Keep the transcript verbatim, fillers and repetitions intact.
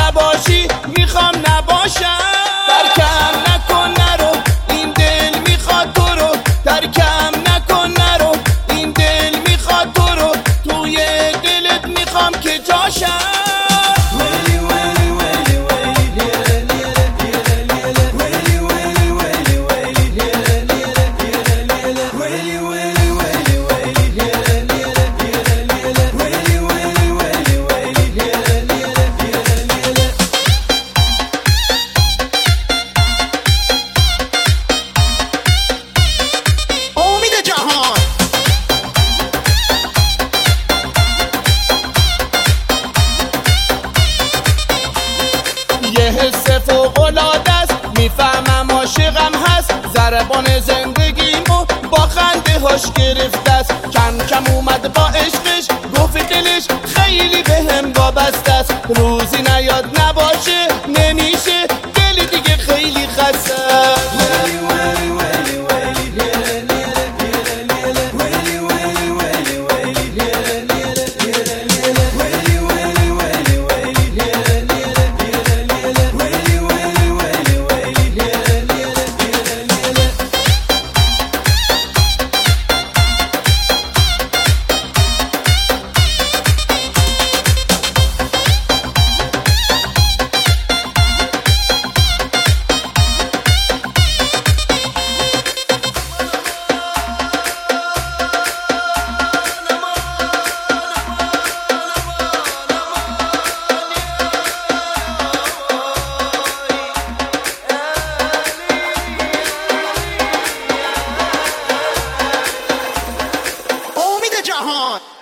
نباشی میخوام نباشم. ترکم نکن نرو این دل میخواد تو رو، ترکم نکن نرو این دل میخواد تو رو، توی دلت میخوام که جاشم. یه حس فوق‌العاده است، میفهمم عاشقم هست، ضربان زندگیمو با خنده هاش گرفته است. کم کم اومد با عشقش، گفت دلش خیلی بهم وابسته است. روزی نیاد نباشه نمیشه، دل دیگه خیلی خسته است. جهان